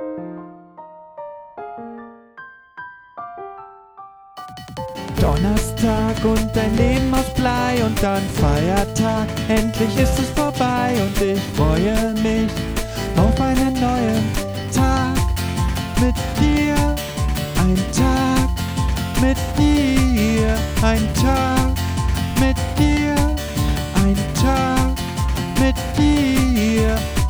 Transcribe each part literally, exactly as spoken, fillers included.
Donnerstag und ein Leben aus Blei und dann Feiertag. Endlich ist es vorbei und ich freue mich auf einen neuen Tag mit dir. Ein Tag mit dir, ein Tag mit dir, ein Tag mit dir.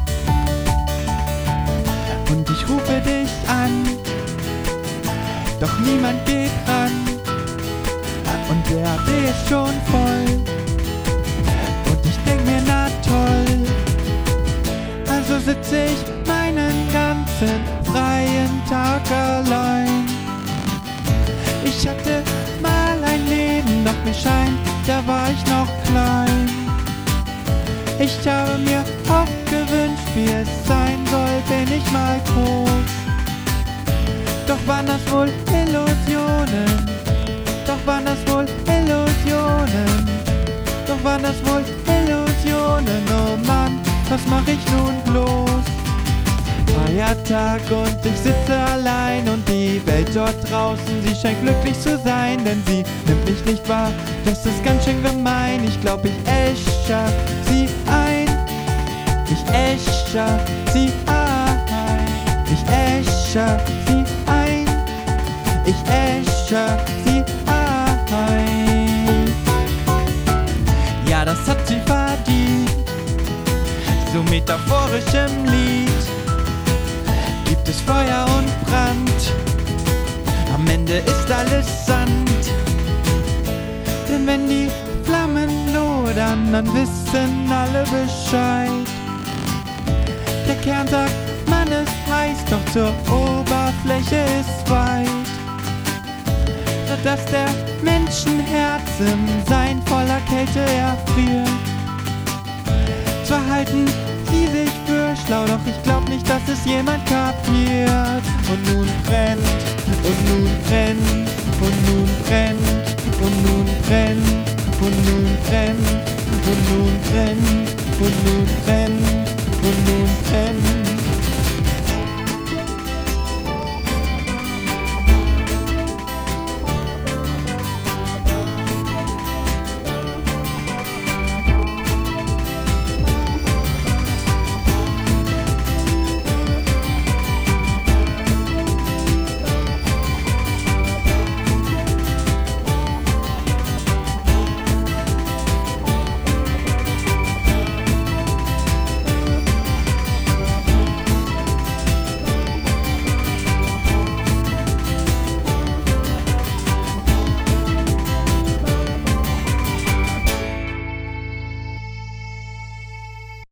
Und ich rufe dich an, doch niemand geht ran. Und der A B ist schon voll. Und ich denk mir, na toll. Also sitze ich meinen ganzen freien Tag allein. Ich hatte mal ein Leben, doch mir scheint, da war ich noch klein. Ich habe mir oft gewünscht, wie es sein soll, bin ich mal groß. Doch waren das wohl Illusionen. Doch waren das wohl Illusionen. Doch waren das wohl Illusionen. Oh Mann, was mach ich nun bloß? Feiertag und ich sitze allein und die Welt dort draußen, sie scheint glücklich zu sein, denn sie nimmt mich nicht wahr. Das ist ganz schön gemein. Ich glaub, ich äscher sie ein. Ich äscher sie ein. Ich äscher sie ein. Ich äscher sie ein. Ja, das hat sie verdient. So metaphorisch im Lied gibt es Feuer und Brand. Am Ende ist alles Sand. Denn wenn die Flammen lodern, dann wissen alle Bescheid. Der Kern sagt, man ist heiß, doch zur Oberfläche ist weit. Dass der Menschenherz im Sein voller Kälte erfriert. Zwar halten sie sich für schlau, doch ich glaub nicht, dass es jemand kapiert. Und nun brennt, und nun brennt, und nun brennt, und nun brennt, und nun brennt, und nun brennt, und nun brennt, und nun brennt.